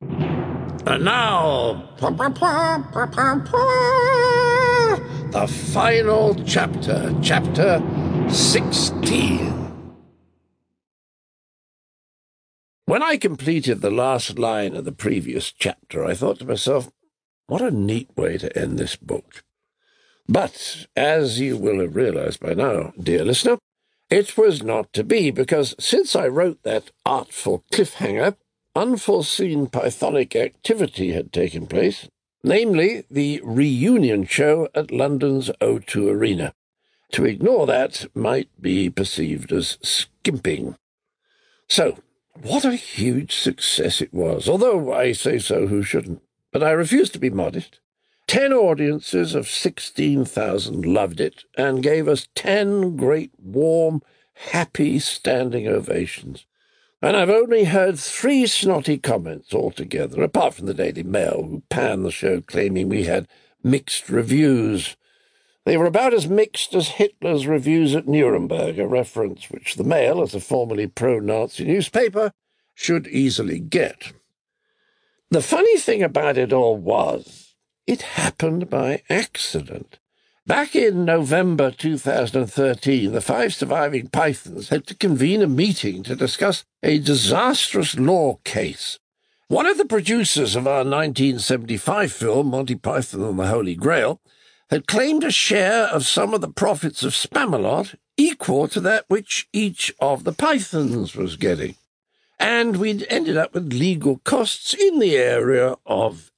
And now, the final chapter, chapter 16. When I completed the last line of the previous chapter, I thought to myself, what a neat way to end this book. But, as you will have realized by now, dear listener, it was not to be, because since I wrote that artful cliffhanger, unforeseen Pythonic activity had taken place, namely the reunion show at London's O2 Arena. To ignore that might be perceived as skimping. So, what a huge success it was, although I say so who shouldn't. But I refuse to be modest. 10 audiences of 16,000 loved it and gave us 10 great, warm, happy standing ovations. And I've only heard 3 snotty comments altogether, apart from the Daily Mail, who panned the show claiming we had mixed reviews. They were about as mixed as Hitler's reviews at Nuremberg, a reference which the Mail, as a formerly pro-Nazi newspaper, should easily get. The funny thing about it all was, it happened by accident. Back in November 2013, the 5 surviving Pythons had to convene a meeting to discuss a disastrous law case. One of the producers of our 1975 film, Monty Python and the Holy Grail, had claimed a share of some of the profits of Spamalot equal to that which each of the Pythons was getting. And we'd ended up with legal costs in the area of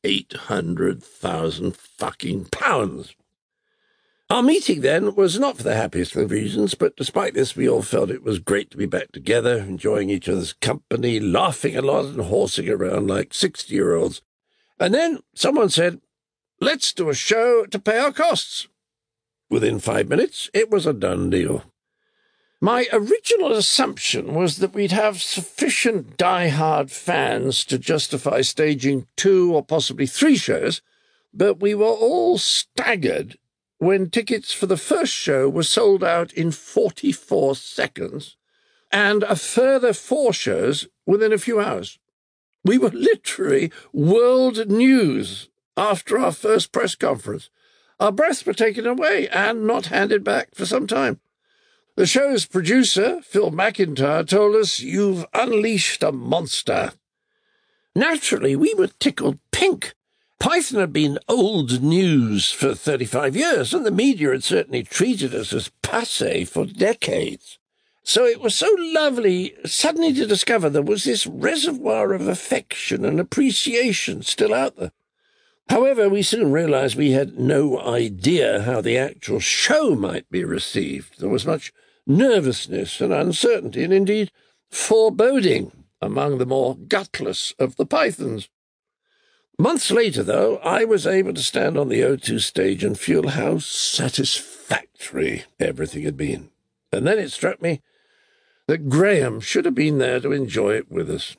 800,000 fucking pounds. Our meeting then was not for the happiest of reasons, but despite this we all felt it was great to be back together, enjoying each other's company, laughing a lot and horsing around like 60-year-olds. And then someone said, let's do a show to pay our costs. Within 5 minutes, it was a done deal. My original assumption was that we'd have sufficient die-hard fans to justify staging 2 or possibly 3 shows, but we were all staggered when tickets for the first show were sold out in 44 seconds, and a further 4 shows within a few hours. We were literally world news after our first press conference. Our breaths were taken away and not handed back for some time. The show's producer, Phil McIntyre, told us, "You've unleashed a monster." Naturally, we were tickled pink. Python had been old news for 35 years, and the media had certainly treated us as passé for decades. So it was so lovely suddenly to discover there was this reservoir of affection and appreciation still out there. However, we soon realized we had no idea how the actual show might be received. There was much nervousness and uncertainty, and indeed foreboding among the more gutless of the Pythons. Months later, though, I was able to stand on the O2 stage and feel how satisfactory everything had been. And then it struck me that Graham should have been there to enjoy it with us.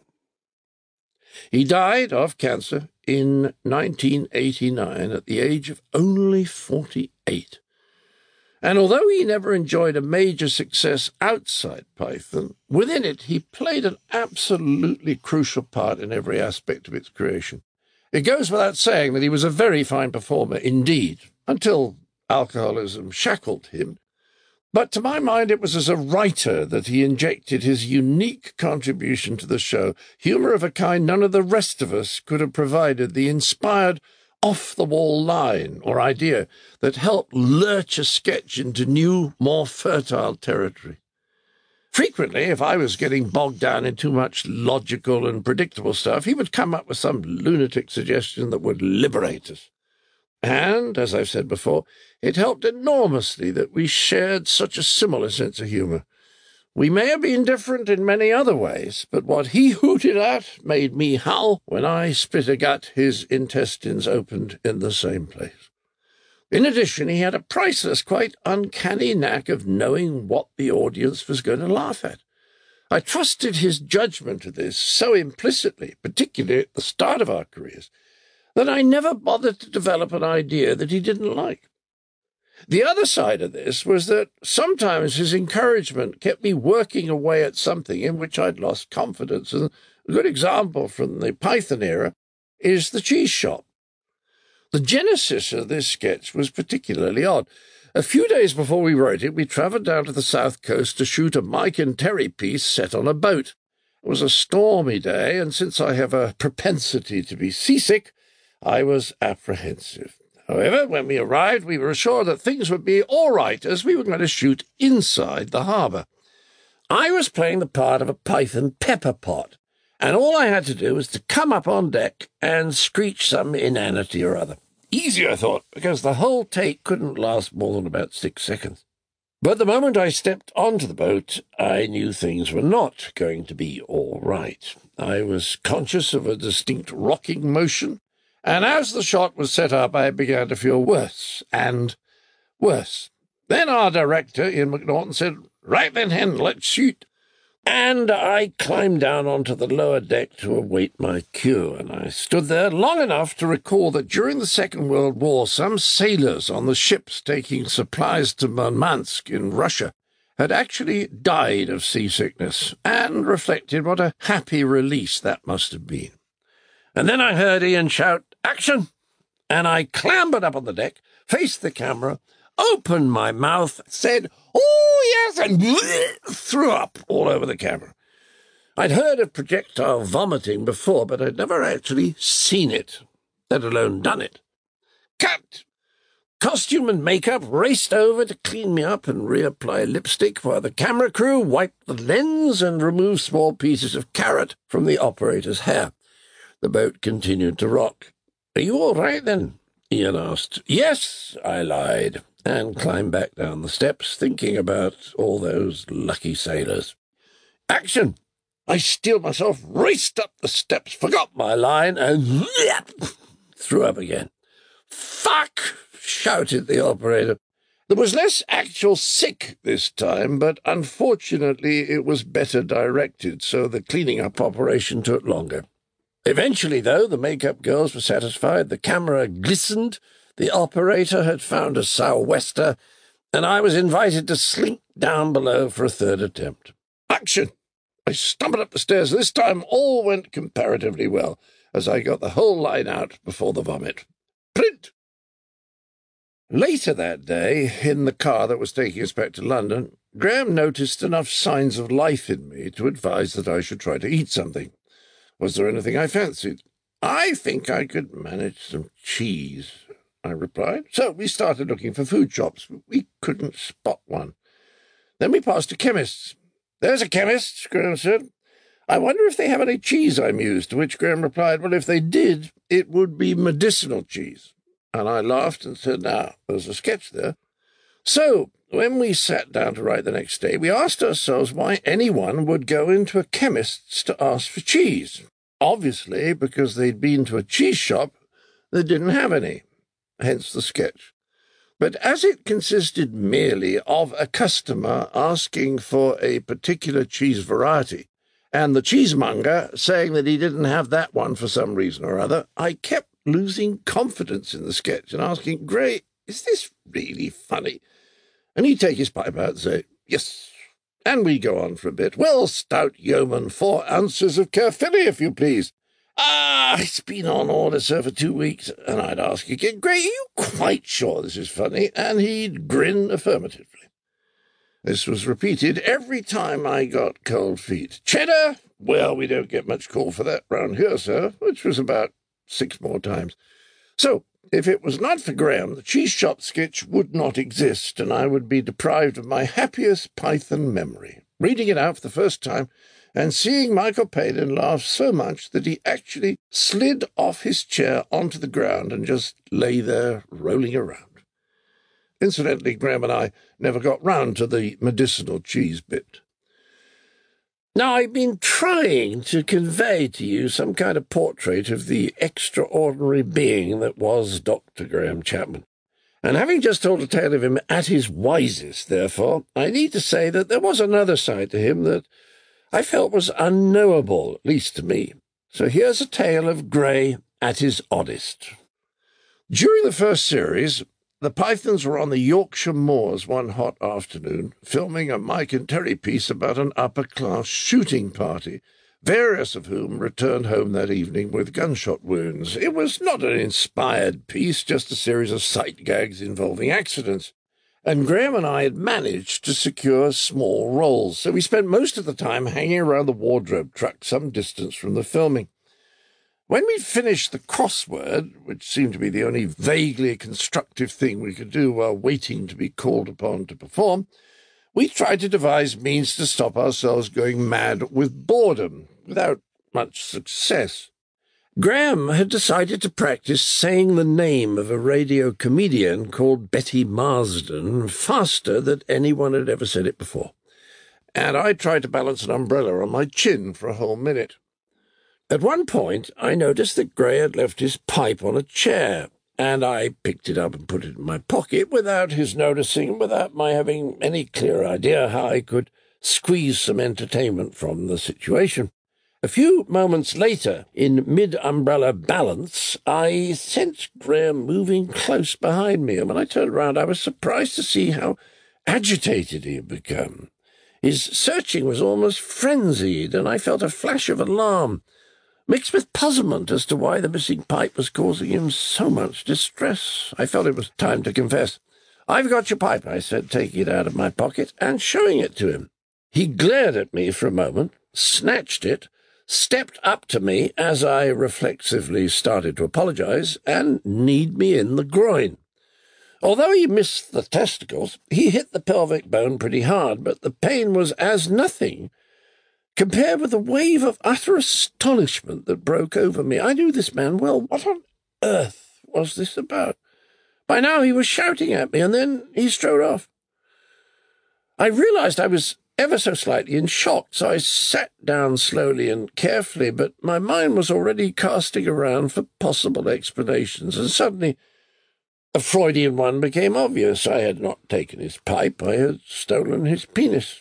He died of cancer in 1989 at the age of only 48. And although he never enjoyed a major success outside Python, within it he played an absolutely crucial part in every aspect of its creation. It goes without saying that he was a very fine performer indeed, until alcoholism shackled him. But to my mind, it was as a writer that he injected his unique contribution to the show, humour of a kind none of the rest of us could have provided, the inspired off-the-wall line or idea that helped lurch a sketch into new, more fertile territory. Frequently, if I was getting bogged down in too much logical and predictable stuff, he would come up with some lunatic suggestion that would liberate us. And, as I've said before, it helped enormously that we shared such a similar sense of humour. We may have been different in many other ways, but what he hooted at made me howl. When I spit a gut, his intestines opened in the same place. In addition, he had a priceless, quite uncanny knack of knowing what the audience was going to laugh at. I trusted his judgment of this so implicitly, particularly at the start of our careers, that I never bothered to develop an idea that he didn't like. The other side of this was that sometimes his encouragement kept me working away at something in which I'd lost confidence, and A good example from the Python era is the cheese shop. The genesis of this sketch was particularly odd. A few days before we wrote it, we travelled down to the south coast to shoot a Mike and Terry piece set on a boat. It was a stormy day, and since I have a propensity to be seasick, I was apprehensive. However, when we arrived, we were assured that things would be all right, as we were going to shoot inside the harbour. I was playing the part of a Python pepper pot, and all I had to do was to come up on deck and screech some inanity or other. Easy, I thought, because the whole take couldn't last more than about 6 seconds. But the moment I stepped onto the boat, I knew things were not going to be all right. I was conscious of a distinct rocking motion, and as the shot was set up, I began to feel worse and worse. Then our director, Ian McNaughton, said, "Right then, Hen, let's shoot." And I climbed down onto the lower deck to await my cue, and I stood there long enough to recall that during the Second World War, some sailors on the ships taking supplies to Murmansk in Russia had actually died of seasickness, and reflected what a happy release that must have been. And then I heard Ian shout, "Action!" And I clambered up on the deck, faced the camera, opened my mouth, said, "Oh, yes," and threw up all over the camera. I'd heard of projectile vomiting before, but I'd never actually seen it, let alone done it. Cut! Costume and makeup raced over to clean me up and reapply lipstick, while the camera crew wiped the lens and removed small pieces of carrot from the operator's hair. The boat continued to rock. "Are you all right, then?" Ian asked. "Yes," I lied, and climbed back down the steps, thinking about all those lucky sailors. "Action!" I steeled myself, raced up the steps, forgot my line, and threw up again. "Fuck!" shouted the operator. There was less actual sick this time, but unfortunately it was better directed, so the cleaning up operation took longer. Eventually, though, the makeup girls were satisfied, the camera glistened, the operator had found a sou'wester, and I was invited to slink down below for a third attempt. Action! I stumbled up the stairs. This time all went comparatively well, as I got the whole line out before the vomit. Print! Later that day, in the car that was taking us back to London, Graham noticed enough signs of life in me to advise that I should try to eat something. Was there anything I fancied? "I think I could manage some cheese," I replied. So we started looking for food shops, but we couldn't spot one. Then we passed a chemist's. "There's a chemist," Graham said. "I wonder if they have any cheese," I mused, to which Graham replied, "Well, if they did, it would be medicinal cheese." And I laughed and said, "Now, there's a sketch there." So, when we sat down to write the next day, we asked ourselves why anyone would go into a chemist's to ask for cheese. Obviously, because they'd been to a cheese shop that didn't have any, hence the sketch. But as it consisted merely of a customer asking for a particular cheese variety, and the cheesemonger saying that he didn't have that one for some reason or other, I kept losing confidence in the sketch and asking, "Gray, is this really funny?" And he'd take his pipe out and say, "Yes." And we'd go on for a bit. "Well, stout yeoman, 4 ounces of Caerphilly, if you please." "Ah, it's been on order, sir, for 2 weeks." And I'd ask again, "Gray, are you quite sure this is funny?" And he'd grin affirmatively. This was repeated every time I got cold feet. "Cheddar? Well, we don't get much call for that round here, sir," which was about 6 more times. So, if it was not for Graham, the cheese shop sketch would not exist, and I would be deprived of my happiest Python memory, reading it out for the first time and seeing Michael Palin laugh so much that he actually slid off his chair onto the ground and just lay there rolling around. Incidentally, Graham and I never got round to the medicinal cheese bit. Now, I've been trying to convey to you some kind of portrait of the extraordinary being that was Dr. Graham Chapman. And having just told a tale of him at his wisest, therefore, I need to say that there was another side to him that I felt was unknowable, at least to me. So here's a tale of Gray at his oddest. During the first series, the Pythons were on the Yorkshire moors one hot afternoon, filming a Mike and Terry piece about an upper-class shooting party, various of whom returned home that evening with gunshot wounds. It was not an inspired piece, just a series of sight gags involving accidents. And Graham and I had managed to secure small roles, so we spent most of the time hanging around the wardrobe truck some distance from the filming. When we'd finished the crossword, which seemed to be the only vaguely constructive thing we could do while waiting to be called upon to perform, we tried to devise means to stop ourselves going mad with boredom, without much success. Graham had decided to practice saying the name of a radio comedian called Betty Marsden faster than anyone had ever said it before, and I tried to balance an umbrella on my chin for a whole minute. At one point, I noticed that Gray had left his pipe on a chair, and I picked it up and put it in my pocket without his noticing, without my having any clear idea how I could squeeze some entertainment from the situation. A few moments later, in mid-umbrella balance, I sensed Graham moving close behind me, and when I turned round, I was surprised to see how agitated he had become. His searching was almost frenzied, and I felt a flash of alarm, mixed with puzzlement as to why the missing pipe was causing him so much distress. I felt it was time to confess. "I've got your pipe," I said, taking it out of my pocket and showing it to him. He glared at me for a moment, snatched it, stepped up to me as I reflexively started to apologize, and kneed me in the groin. Although he missed the testicles, he hit the pelvic bone pretty hard, but the pain was as nothing compared with the wave of utter astonishment that broke over me. I knew this man well. What on earth was this about? By now he was shouting at me, and then he strode off. I realized I was ever so slightly in shock, so I sat down slowly and carefully, but my mind was already casting around for possible explanations, and suddenly a Freudian one became obvious. I had not taken his pipe, I had stolen his penis.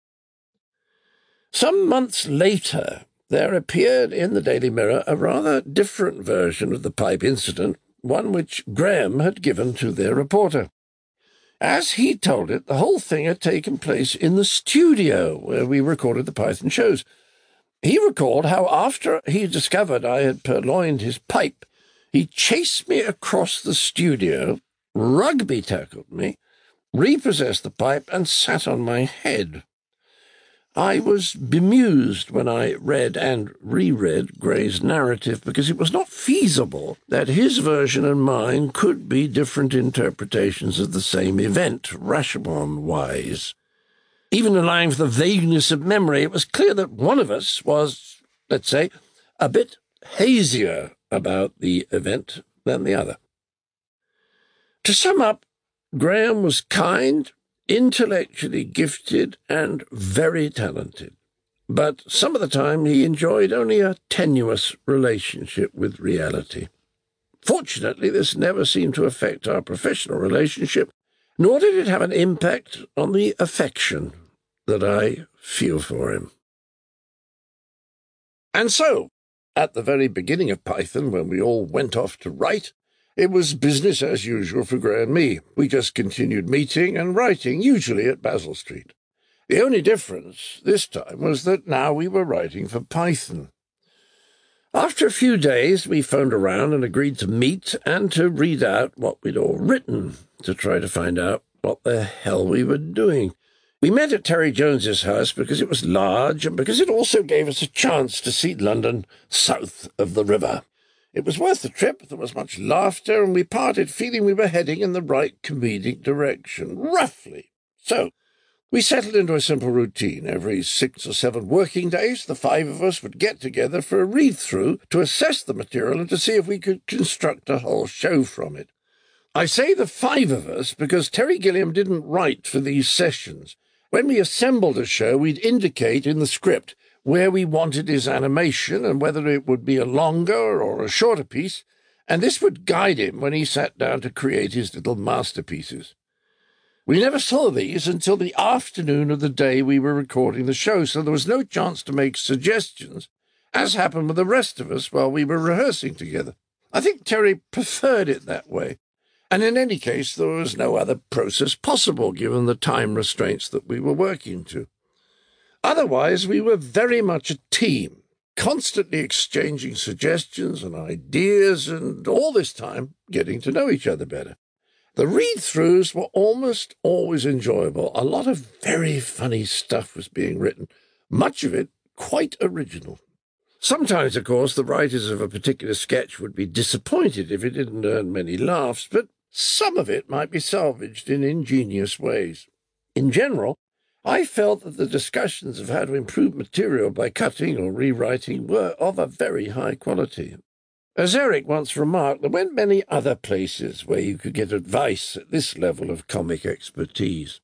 Some months later, there appeared in the Daily Mirror a rather different version of the pipe incident, one which Graham had given to their reporter. As he told it, the whole thing had taken place in the studio where we recorded the Python shows. He recalled how after he discovered I had purloined his pipe, he chased me across the studio, rugby-tackled me, repossessed the pipe, and sat on my head. I was bemused when I read and reread Gray's narrative, because it was not feasible that his version and mine could be different interpretations of the same event, Rashomon-wise. Even allowing for the vagueness of memory, it was clear that one of us was, let's say, a bit hazier about the event than the other. To sum up, Graham was kind, intellectually gifted, and very talented, but some of the time he enjoyed only a tenuous relationship with reality. Fortunately, this never seemed to affect our professional relationship, nor did it have an impact on the affection that I feel for him. And so, at the very beginning of Python, when we all went off to write, it was business as usual for Gray and me. We just continued meeting and writing, usually at Basil Street. The only difference this time was that now we were writing for Python. After a few days, we phoned around and agreed to meet and to read out what we'd all written, to try to find out what the hell we were doing. We met at Terry Jones's house because it was large and because it also gave us a chance to see London south of the river. It was worth the trip, there was much laughter, and we parted feeling we were heading in the right comedic direction, roughly. So, we settled into a simple routine. Every 6 or 7 working days, the 5 of us would get together for a read-through to assess the material and to see if we could construct a whole show from it. I say the 5 of us because Terry Gilliam didn't write for these sessions. When we assembled a show, we'd indicate in the script where we wanted his animation and whether it would be a longer or a shorter piece, and this would guide him when he sat down to create his little masterpieces. We never saw these until the afternoon of the day we were recording the show, so there was no chance to make suggestions, as happened with the rest of us while we were rehearsing together. I think Terry preferred it that way, and in any case there was no other process possible given the time restraints that we were working to. Otherwise, we were very much a team, constantly exchanging suggestions and ideas, and all this time getting to know each other better. The read-throughs were almost always enjoyable. A lot of very funny stuff was being written, much of it quite original. Sometimes, of course, the writers of a particular sketch would be disappointed if it didn't earn many laughs, but some of it might be salvaged in ingenious ways. In general, I felt that the discussions of how to improve material by cutting or rewriting were of a very high quality. As Eric once remarked, there weren't many other places where you could get advice at this level of comic expertise.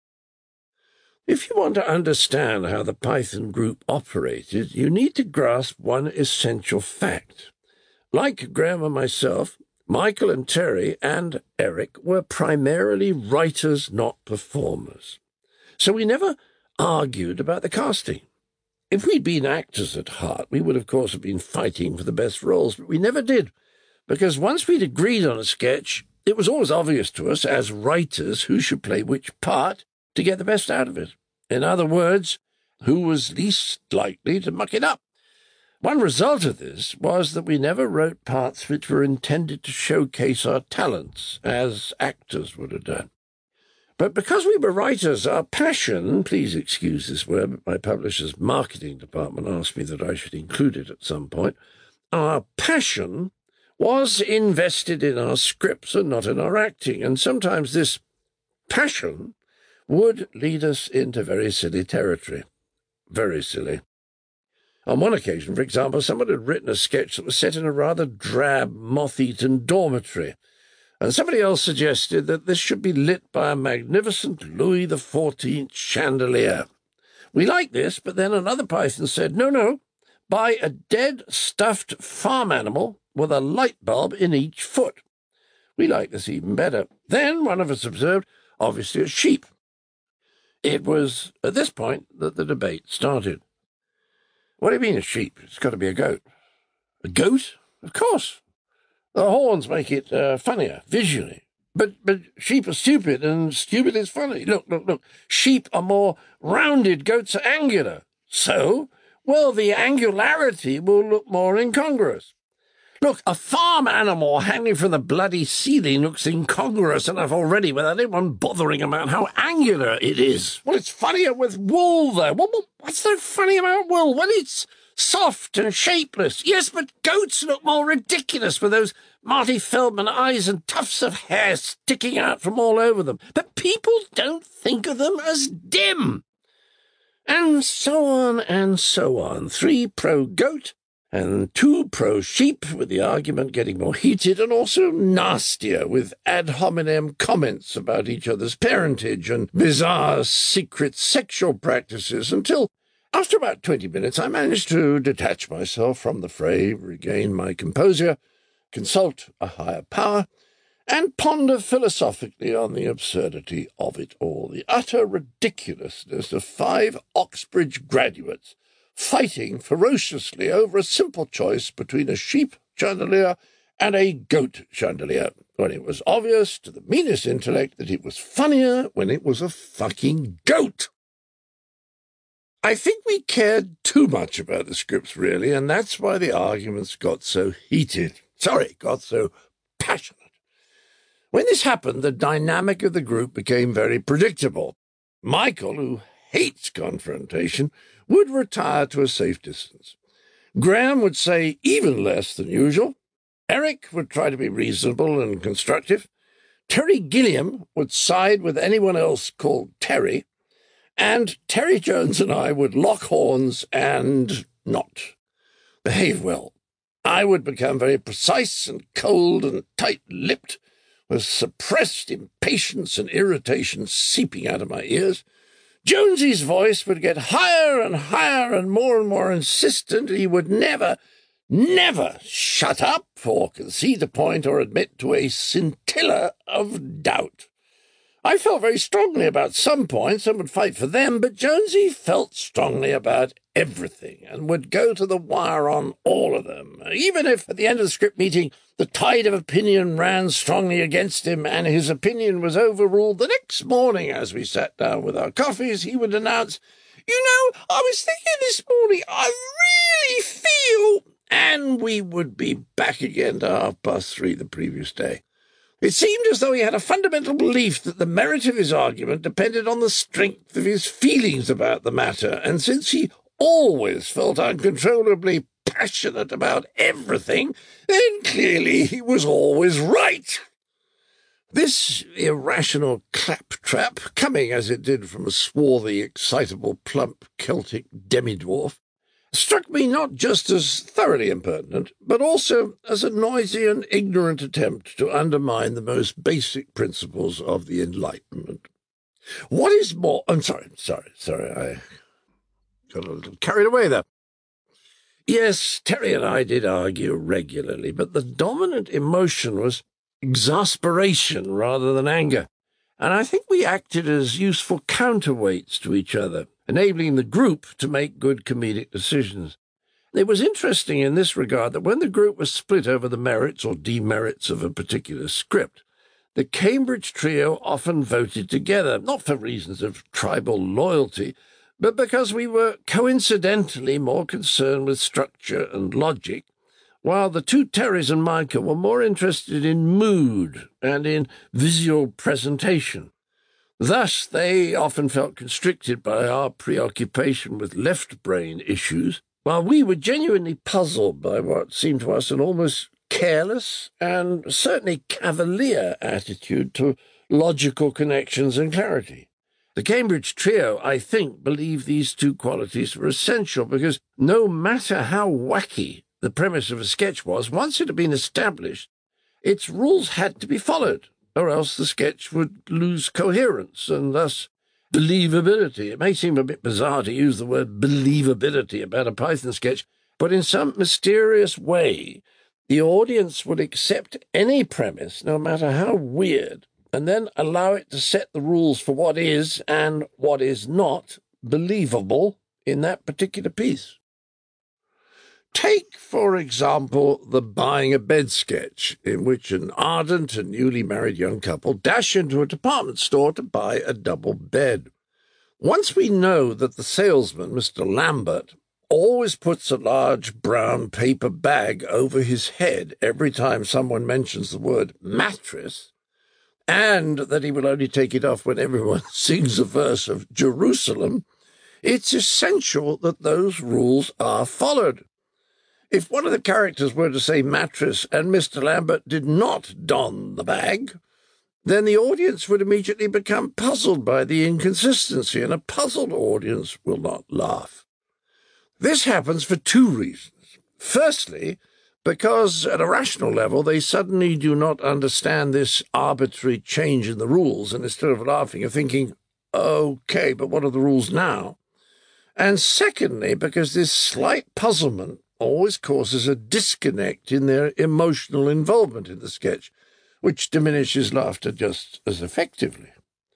If you want to understand how the Python group operated, you need to grasp one essential fact. Like Graham and myself, Michael and Terry and Eric were primarily writers, not performers. So we never argued about the casting. If we'd been actors at heart, we would, of course, have been fighting for the best roles, but we never did, because once we'd agreed on a sketch, it was always obvious to us, as writers, who should play which part to get the best out of it. In other words, who was least likely to muck it up. One result of this was that we never wrote parts which were intended to showcase our talents, as actors would have done. But because we were writers, our passion, please excuse this word, but my publisher's marketing department asked me that I should include it at some point, our passion was invested in our scripts and not in our acting, and sometimes this passion would lead us into very silly territory. Very silly. On one occasion, for example, someone had written a sketch that was set in a rather drab, moth-eaten dormitory, and somebody else suggested that this should be lit by a magnificent Louis XIV chandelier. We liked this, but then another Python said, no, by a dead, stuffed farm animal with a light bulb in each foot. We liked this even better. Then one of us observed, obviously a sheep. It was at this point that the debate started. What do you mean a sheep? It's got to be a goat. A goat? Of course. The horns make it funnier, visually. But sheep are stupid, and stupid is funny. Look. Sheep are more rounded, goats are angular. So, well, the angularity will look more incongruous. Look, a farm animal hanging from the bloody ceiling looks incongruous enough already without anyone bothering about how angular it is. Well, it's funnier with wool, though. What's so funny about wool? Well, it's soft and shapeless. Yes, but goats look more ridiculous with those Marty Feldman eyes and tufts of hair sticking out from all over them. But people don't think of them as dim. And so on and so on. 3 pro-goat and 2 pro-sheep, with the argument getting more heated and also nastier, with ad hominem comments about each other's parentage and bizarre secret sexual practices, until, after about 20 minutes, I managed to detach myself from the fray, regain my composure, consult a higher power, and ponder philosophically on the absurdity of it all, the utter ridiculousness of 5 Oxbridge graduates fighting ferociously over a simple choice between a sheep chandelier and a goat chandelier, when it was obvious to the meanest intellect that it was funnier when it was a fucking goat. I think we cared too much about the scripts, really, and that's why the arguments got so heated. Got so passionate. When this happened, the dynamic of the group became very predictable. Michael, who hates confrontation, would retire to a safe distance. Graham would say even less than usual. Eric would try to be reasonable and constructive. Terry Gilliam would side with anyone else called Terry. And Terry Jones and I would lock horns and not behave well. I would become very precise and cold and tight-lipped, with suppressed impatience and irritation seeping out of my ears. Jonesy's voice would get higher and higher and more insistent. He would never shut up or concede a point or admit to a scintilla of doubt. I felt very strongly about some points and would fight for them, but Jonesy felt strongly about everything and would go to the wire on all of them, even if at the end of the script meeting the tide of opinion ran strongly against him and his opinion was overruled. The next morning, as we sat down with our coffees, he would announce, You know, I was thinking this morning, I really feel... And we would be back again to 3:30 the previous day. It seemed as though he had a fundamental belief that the merit of his argument depended on the strength of his feelings about the matter, and since he always felt uncontrollably passionate about everything, then clearly he was always right. This irrational claptrap, coming as it did from a swarthy, excitable, plump Celtic demi-dwarf, struck me not just as thoroughly impertinent, but also as a noisy and ignorant attempt to undermine the most basic principles of the Enlightenment. What is more... I'm sorry, I got a little carried away there. Yes, Terry and I did argue regularly, but the dominant emotion was exasperation rather than anger, and I think we acted as useful counterweights to each other, enabling the group to make good comedic decisions. It was interesting in this regard that when the group was split over the merits or demerits of a particular script, the Cambridge trio often voted together, not for reasons of tribal loyalty, but because we were coincidentally more concerned with structure and logic, while the two Terrys and Micah were more interested in mood and in visual presentation. Thus, they often felt constricted by our preoccupation with left-brain issues, while we were genuinely puzzled by what seemed to us an almost careless and certainly cavalier attitude to logical connections and clarity. The Cambridge trio, I think, believed these two qualities were essential because no matter how wacky the premise of a sketch was, once it had been established, its rules had to be followed, or else the sketch would lose coherence and thus believability. It may seem a bit bizarre to use the word believability about a Python sketch, but in some mysterious way, the audience would accept any premise, no matter how weird, and then allow it to set the rules for what is and what is not believable in that particular piece. Take, for example, the buying a bed sketch, in which an ardent and newly married young couple dash into a department store to buy a double bed. Once we know that the salesman, Mr. Lambert, always puts a large brown paper bag over his head every time someone mentions the word mattress, and that he will only take it off when everyone sings a verse of Jerusalem, it's essential that those rules are followed. If one of the characters were to say mattress and Mr. Lambert did not don the bag, then the audience would immediately become puzzled by the inconsistency, and a puzzled audience will not laugh. This happens for two reasons. Firstly, because at a rational level they suddenly do not understand this arbitrary change in the rules, and instead of laughing are thinking, okay, but what are the rules now? And secondly, because this slight puzzlement always causes a disconnect in their emotional involvement in the sketch, which diminishes laughter just as effectively.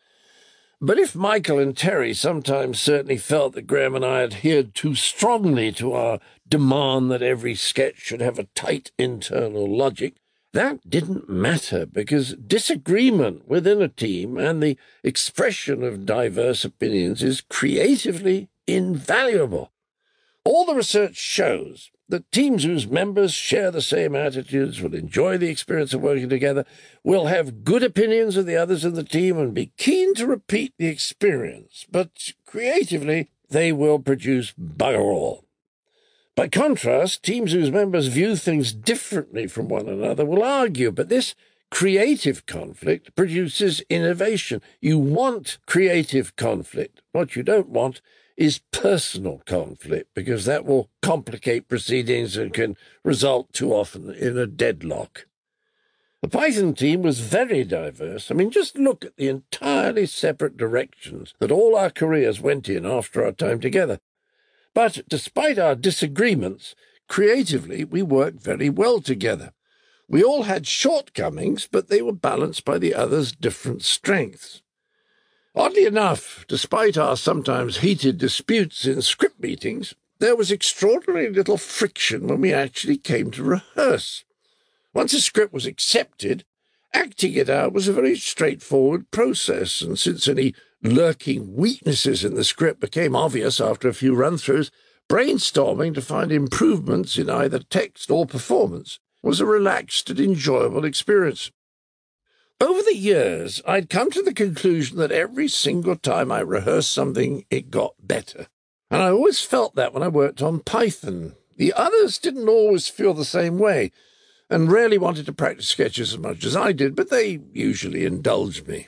But if Michael and Terry sometimes certainly felt that Graham and I adhered too strongly to our demand that every sketch should have a tight internal logic, that didn't matter, because disagreement within a team and the expression of diverse opinions is creatively invaluable. All the research shows that teams whose members share the same attitudes will enjoy the experience of working together, will have good opinions of the others in the team, and be keen to repeat the experience. But creatively, they will produce bugger all. By contrast, teams whose members view things differently from one another will argue, but this creative conflict produces innovation. You want creative conflict. What you don't want is personal conflict, because that will complicate proceedings and can result too often in a deadlock. The Python team was very diverse. I mean, just look at the entirely separate directions that all our careers went in after our time together. But despite our disagreements, creatively we worked very well together. We all had shortcomings, but they were balanced by the other's different strengths. Oddly enough, despite our sometimes heated disputes in script meetings, there was extraordinarily little friction when we actually came to rehearse. Once a script was accepted, Acting it out was a very straightforward process, and since any lurking weaknesses in the script became obvious after a few run-throughs, brainstorming to find improvements in either text or performance was a relaxed and enjoyable experience. Over the years, I'd come to the conclusion that every single time I rehearsed something, it got better. And I always felt that when I worked on Python. The others didn't always feel the same way, and rarely wanted to practice sketches as much as I did, but they usually indulged me.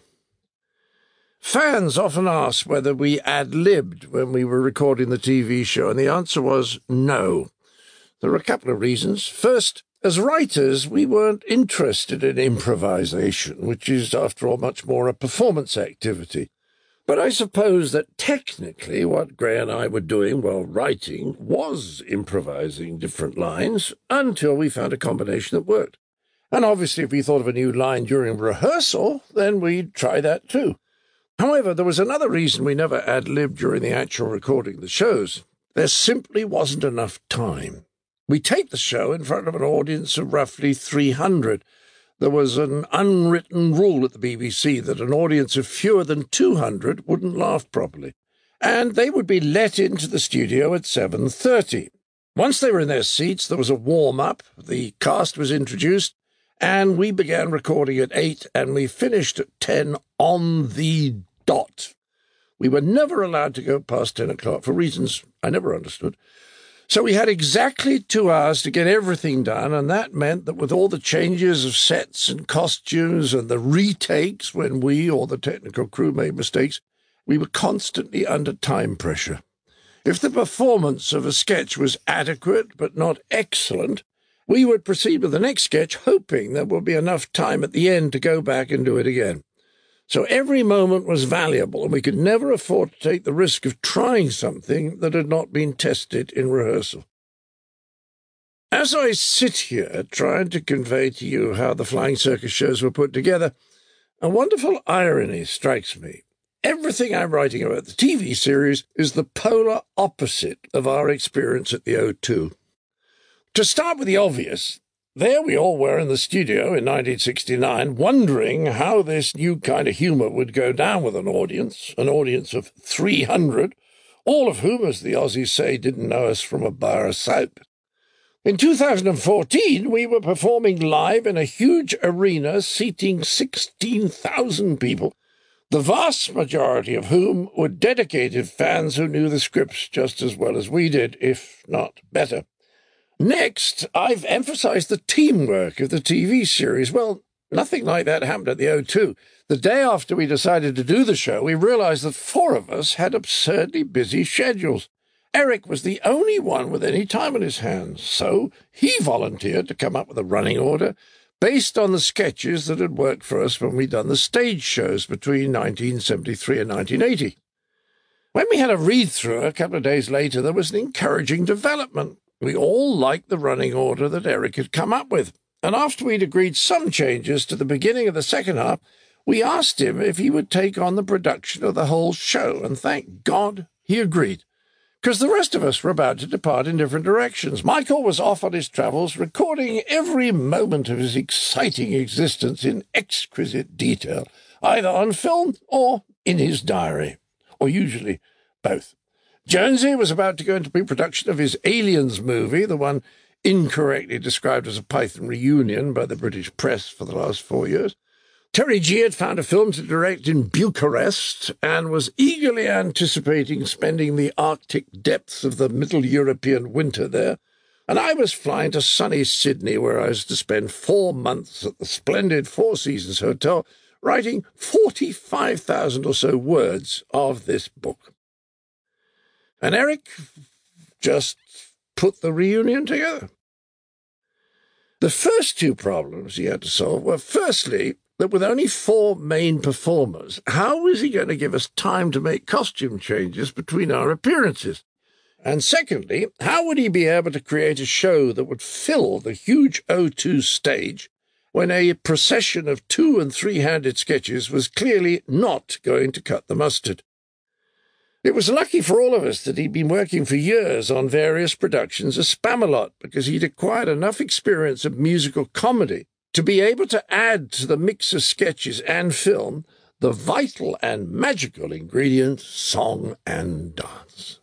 Fans often asked whether we ad-libbed when we were recording the TV show, and the answer was no. There were a couple of reasons. First, as writers, we weren't interested in improvisation, which is, after all, much more a performance activity. But I suppose that technically what Gray and I were doing while writing was improvising different lines until we found a combination that worked. And obviously if we thought of a new line during rehearsal, then we'd try that too. However, there was another reason we never ad-libbed during the actual recording of the shows. There simply wasn't enough time. We taped the show in front of an audience of roughly 300. There was an unwritten rule at the BBC that an audience of fewer than 200 wouldn't laugh properly, and they would be let into the studio at 7:30. Once they were in their seats, there was a warm-up, the cast was introduced, and we began recording at 8, and we finished at 10 on the dot. We were never allowed to go past 10 o'clock for reasons I never understood. So we had exactly 2 hours to get everything done, and that meant that with all the changes of sets and costumes and the retakes when we or the technical crew made mistakes, we were constantly under time pressure. If the performance of a sketch was adequate but not excellent, we would proceed with the next sketch, hoping there would be enough time at the end to go back and do it again. So every moment was valuable, and we could never afford to take the risk of trying something that had not been tested in rehearsal. As I sit here trying to convey to you how the Flying Circus shows were put together, a wonderful irony strikes me. Everything I'm writing about the TV series is the polar opposite of our experience at the O2. To start with the obvious, there we all were in the studio in 1969, wondering how this new kind of humour would go down with an audience of 300, all of whom, as the Aussies say, didn't know us from a bar of soap. In 2014, we were performing live in a huge arena seating 16,000 people, the vast majority of whom were dedicated fans who knew the scripts just as well as we did, if not better. Next, I've emphasized the teamwork of the TV series. Well, nothing like that happened at the O2. The day after we decided to do the show, we realized that 4 of us had absurdly busy schedules. Eric was the only one with any time on his hands, so he volunteered to come up with a running order based on the sketches that had worked for us when we'd done the stage shows between 1973 and 1980. When we had a read-through a couple of days later, there was an encouraging development. We all liked the running order that Eric had come up with, and after we'd agreed some changes to the beginning of the second half, we asked him if he would take on the production of the whole show, and thank God he agreed, because the rest of us were about to depart in different directions. Michael was off on his travels, recording every moment of his exciting existence in exquisite detail, either on film or in his diary, or usually both. Jonesy was about to go into pre-production of his Aliens movie, the one incorrectly described as a Python reunion by the British press for the last 4 years. Terry G had found a film to direct in Bucharest and was eagerly anticipating spending the Arctic depths of the Middle European winter there, and I was flying to sunny Sydney, where I was to spend 4 months at the splendid Four Seasons Hotel, writing 45,000 or so words of this book. And Eric just put the reunion together. The first 2 problems he had to solve were, firstly, that with only 4 main performers, how was he going to give us time to make costume changes between our appearances? And secondly, how would he be able to create a show that would fill the huge O2 stage when a procession of 2- and 3-handed sketches was clearly not going to cut the mustard? It was lucky for all of us that he'd been working for years on various productions of Spamalot, because he'd acquired enough experience of musical comedy to be able to add to the mix of sketches and film the vital and magical ingredient, song and dance.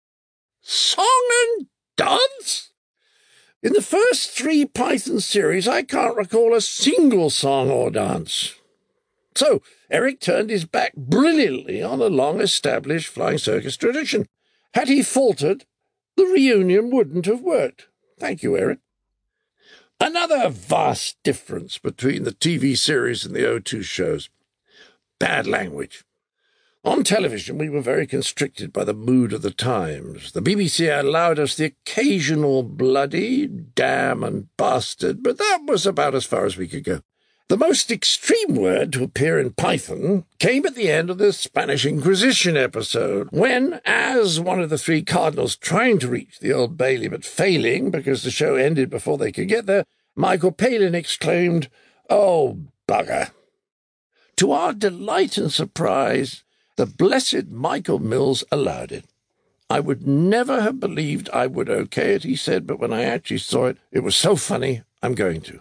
Song and dance? In the first 3 Python series, I can't recall a single song or dance. So Eric turned his back brilliantly on a long-established flying circus tradition. Had he faltered, the reunion wouldn't have worked. Thank you, Eric. Another vast difference between the TV series and the O2 shows. Bad language. On television, we were very constricted by the mood of the times. The BBC allowed us the occasional bloody, damn and bastard, but that was about as far as we could go. The most extreme word to appear in Python came at the end of the Spanish Inquisition episode, when, as one of the 3 cardinals trying to reach the Old Bailey but failing because the show ended before they could get there, Michael Palin exclaimed, "Oh, bugger." To our delight and surprise, the blessed Michael Mills allowed it. "I would never have believed I would okay it," he said, "but when I actually saw it, it was so funny, I'm going to."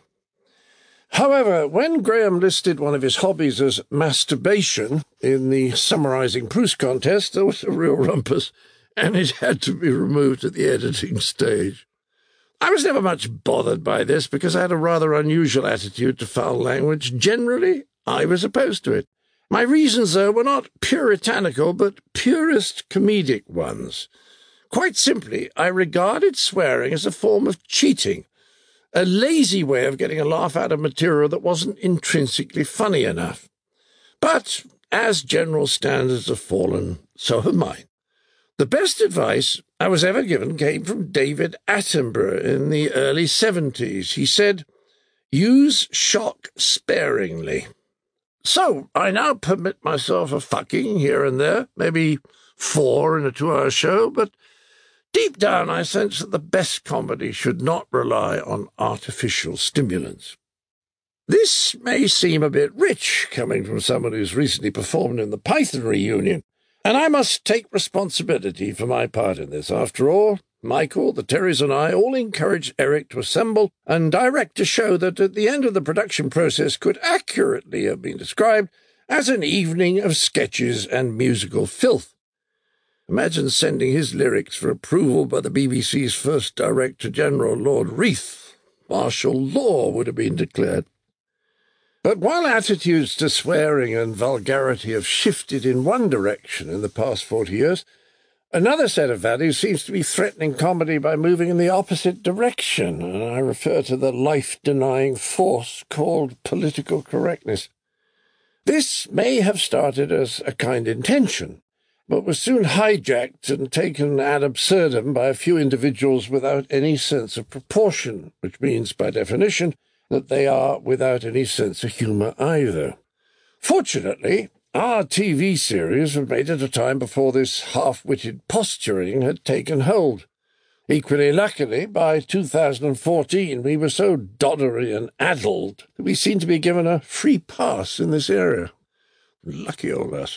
However, when Graham listed one of his hobbies as masturbation in the summarising Proust contest, there was a real rumpus, and it had to be removed at the editing stage. I was never much bothered by this because I had a rather unusual attitude to foul language. Generally, I was opposed to it. My reasons, though, were not puritanical, but purist comedic ones. Quite simply, I regarded swearing as a form of cheating, a lazy way of getting a laugh out of material that wasn't intrinsically funny enough. But as general standards have fallen, so have mine. The best advice I was ever given came from David Attenborough in the early 70s. He said, "Use shock sparingly." So I now permit myself a fucking here and there, maybe 4 in a 2-hour show, but deep down I sense that the best comedy should not rely on artificial stimulants. This may seem a bit rich, coming from someone who's recently performed in the Python reunion, and I must take responsibility for my part in this. After all, Michael, the Terrys and I all encouraged Eric to assemble and direct a show that at the end of the production process could accurately have been described as an evening of sketches and musical filth. Imagine sending his lyrics for approval by the BBC's first Director-General, Lord Reith. Martial law would have been declared. But while attitudes to swearing and vulgarity have shifted in one direction in the past 40 years, another set of values seems to be threatening comedy by moving in the opposite direction, and I refer to the life-denying force called political correctness. This may have started as a kind intention, but was soon hijacked and taken ad absurdum by a few individuals without any sense of proportion, which means, by definition, that they are without any sense of humour either. Fortunately, our TV series was made at a time before this half-witted posturing had taken hold. Equally luckily, by 2014 we were so doddery and addled that we seemed to be given a free pass in this area. Lucky old us.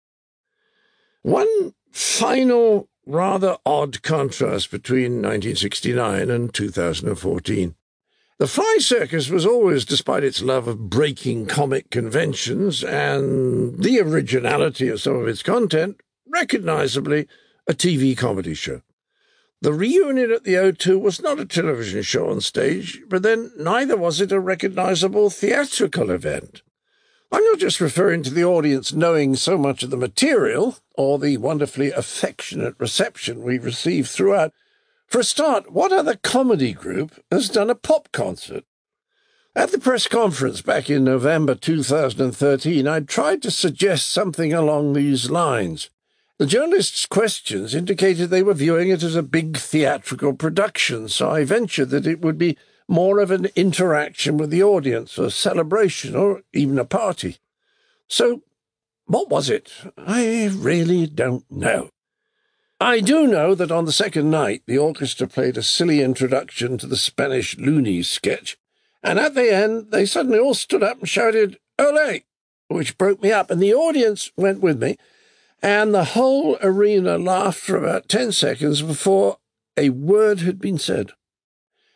One final, rather odd contrast between 1969 and 2014. The Flying Circus was always, despite its love of breaking comic conventions and the originality of some of its content, recognisably a TV comedy show. The reunion at the O2 was not a television show on stage, but then neither was it a recognisable theatrical event. I'm not just referring to the audience knowing so much of the material, or the wonderfully affectionate reception we received throughout. For a start, what other comedy group has done a pop concert? At the press conference back in November 2013, I tried to suggest something along these lines. The journalists' questions indicated they were viewing it as a big theatrical production, so I ventured that it would be more of an interaction with the audience, a celebration, or even a party. So, what was it? I really don't know. I do know that on the second night the orchestra played a silly introduction to the Spanish Loonies sketch, and at the end they suddenly all stood up and shouted, "Ole!" which broke me up, and the audience went with me, and the whole arena laughed for about 10 seconds before a word had been said.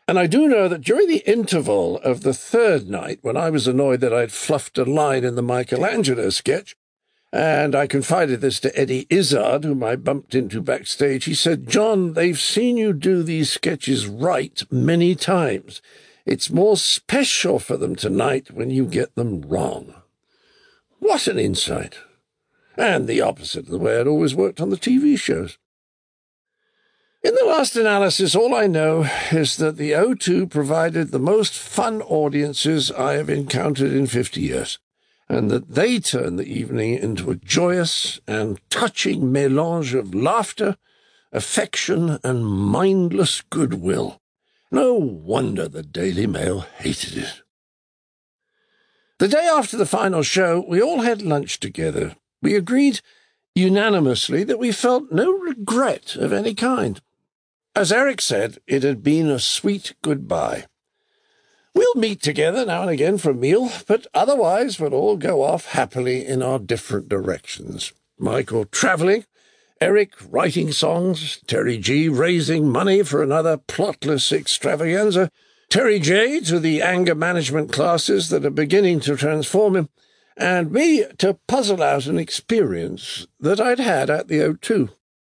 And I do know that during the interval of the third night, when I was annoyed that I'd fluffed a line in the Michelangelo sketch, and I confided this to Eddie Izzard, whom I bumped into backstage, he said, "John, they've seen you do these sketches right many times. It's more special for them tonight when you get them wrong." What an insight! And the opposite of the way it always worked on the TV shows. In the last analysis, all I know is that the O2 provided the most fun audiences I have encountered in 50 years, and that they turned the evening into a joyous and touching mélange of laughter, affection, and mindless goodwill. No wonder the Daily Mail hated it. The day after the final show, we all had lunch together. We agreed unanimously that we felt no regret of any kind. As Eric said, it had been a sweet goodbye. We'll meet together now and again for a meal, but otherwise we'll all go off happily in our different directions. Michael travelling, Eric writing songs, Terry G raising money for another plotless extravaganza, Terry J to the anger management classes that are beginning to transform him, and me to puzzle out an experience that I'd had at the O2.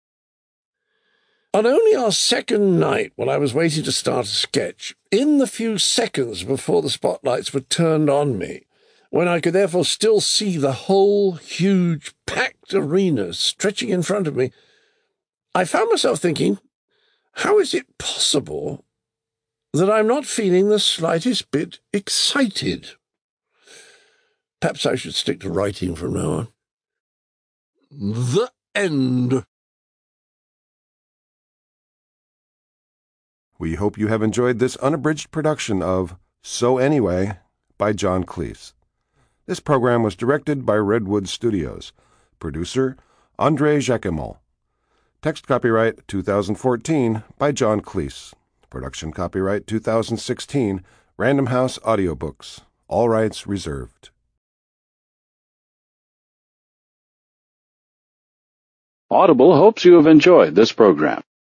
On only our second night, when I was waiting to start a sketch, in the few seconds before the spotlights were turned on me, when I could therefore still see the whole huge, packed arena stretching in front of me, I found myself thinking, how is it possible that I'm not feeling the slightest bit excited? Perhaps I should stick to writing from now on. The end. We hope you have enjoyed this unabridged production of So Anyway by John Cleese. This program was directed by Redwood Studios. Producer, André Jacquemont. Text copyright 2014 by John Cleese. Production copyright 2016, Random House Audiobooks. All rights reserved. Audible hopes you have enjoyed this program.